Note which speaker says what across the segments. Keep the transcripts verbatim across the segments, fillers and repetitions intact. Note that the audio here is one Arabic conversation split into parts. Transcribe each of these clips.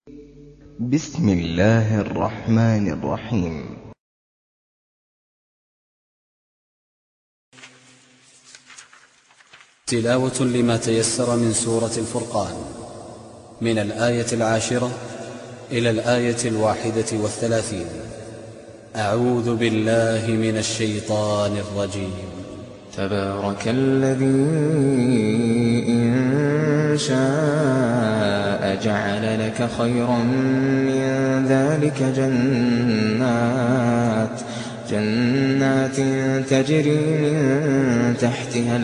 Speaker 1: بسم الله الرحمن الرحيم.
Speaker 2: تلاوة لما تيسر من سورة الفرقان من الآية العاشرة إلى الآية الواحدة والثلاثين. أعوذ بالله من الشيطان الرجيم.
Speaker 3: تبارك الذي إن شاء جعل لك خيرا من ذلك جنات جنات تجري من تحتها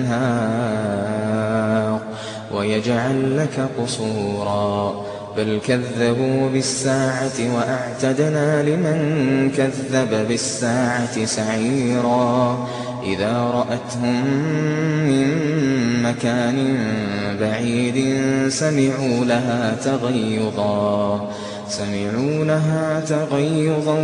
Speaker 3: الأنهار ويجعل لك قصورا بل كذبوا بالساعة وأعتدنا لمن كذب بالساعة سعيرا إذا رأتهم من مكان بعيد سمعوا لها تغيظا سمعوا لها تغيظا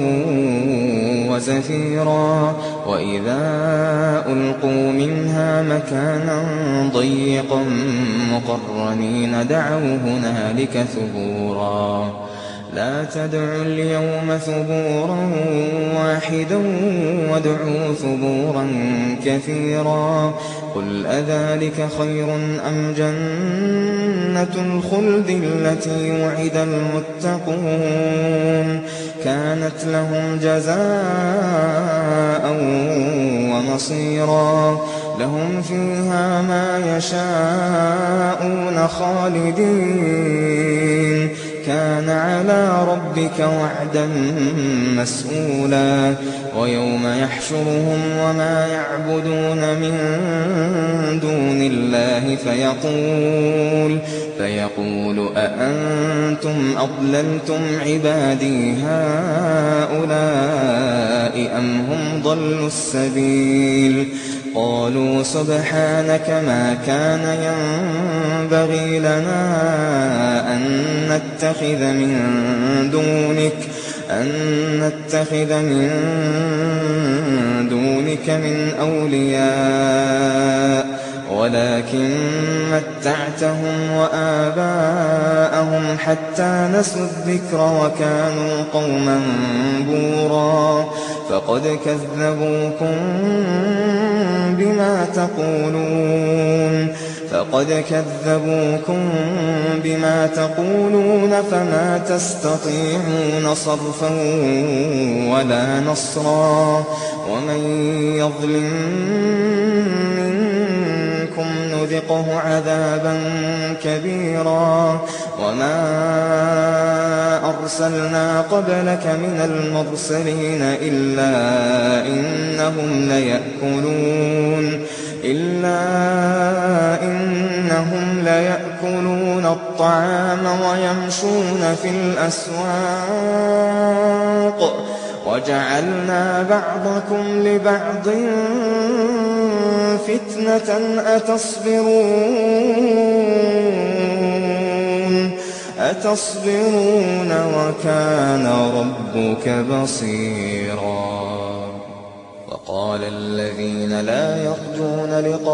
Speaker 3: وزفيرا وإذا ألقوا منها مكانا ضيقا مقرنين دعوا هنالك ثبورا لا تدعوا اليوم ثبورا واحدا وادعوا ثبورا كثيرا قل أذلك خير أم جنة الخلد التي وعد المتقون كانت لهم جزاء ومصيرا لهم فيها ما يشاءون خالدين كان على ربك وعدا مسئولا ويوم يحشرهم وما يعبدون من دون الله فيقول فيقول أأنتم أضللتم عبادي هؤلاء أم هم ضلوا السبيل قالوا سبحانك ما كان ينبغي لنا أن نتخذ من دونك أن نتخذ من دونك من أولياء ولكن متعتهم وآباءهم حتى نسوا الذكر وكانوا قوما بورا فقد كذبوكم بما تقولون فقد كذبوكم بما تقولون فما تستطيعون صرفا ولا نصرا ومن يظلم منكم نذقه عذابا كبيرا وما أرسلنا قبلك من المرسلين إلا إنهم ليأكلون إلا إنهم ليأكلون الطعام ويمشون في الأسواق وجعلنا بعضكم لبعض فتنة أتصبرون أتصبرون وكان ربك بصيرا وقال الذين لا يرجون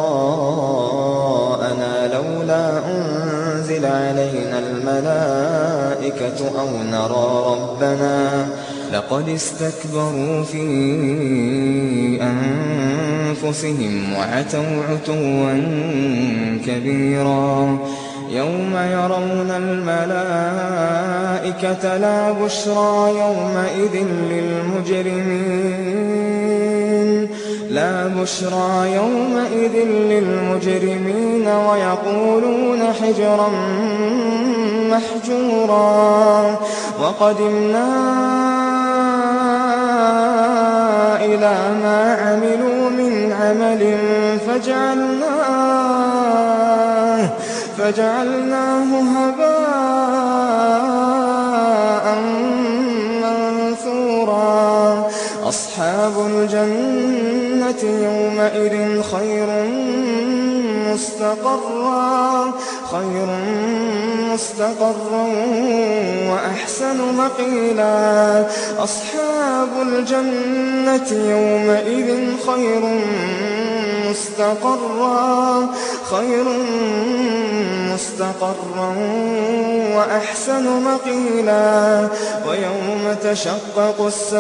Speaker 3: لقاءنا لولا أنزل علينا الملائكة أو نرى ربنا لقد استكبروا في أنفسهم وعتوا عتوا كبيرا يوم يرون الملائكة لا بشرى يومئذ للمجرمين لا بشرى يومئذ للمجرمين ويقولون حجرا محجورا وقدمنا إلى ما عملوا من عمل فجعلناه فجعلناه هباء منثورا أصحاب الجنة يومئذ خير مستقرا خير مستقرا وأحسن مقيلا أصحاب الجنة يومئذ خير مستقرا خير مستقرا وأحسن مقيلا ويوم تشقق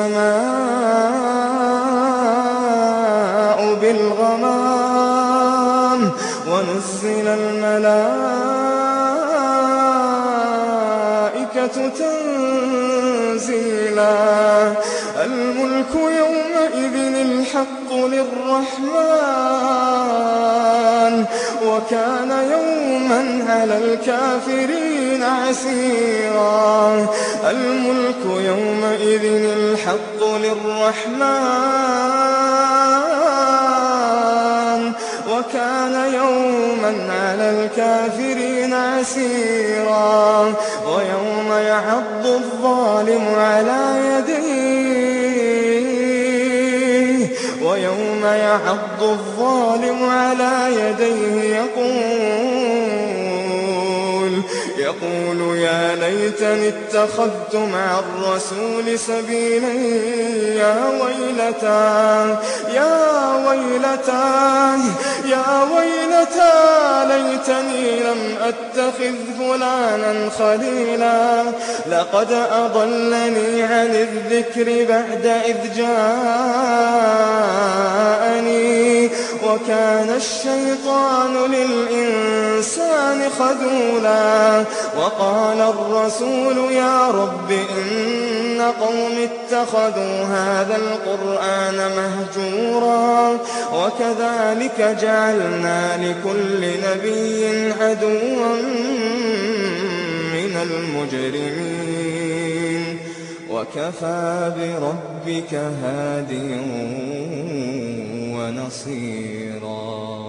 Speaker 3: السماء بالغمام ونزل الملائكة تنزيلا الملك يومئذ الحق للرحمن وكان يوما على الكافرين عسيرا الملك يومئذ الحق للرحمن وكان يوما على الكافرين عسيرا ويوم يعض الظالم على يديه ويوم يعض الظالم على يديه يقول يقول يا ليتني اتخذت مع الرسول سبيلا يا ويلتى يا ويلتى يا ويلتى ليتني لم أتخذ فلانا خليلا لقد أضلني عن الذكر بعد إذ جاءني وكان الشيطان للإنسان خذولا وقال الرسول يا رب إن قوم اتخذوا هذا القرآن مهجورا وكذلك جعلنا لكل نبي عدوا من المجرمين وكفى بربك هاديا ونصيرا.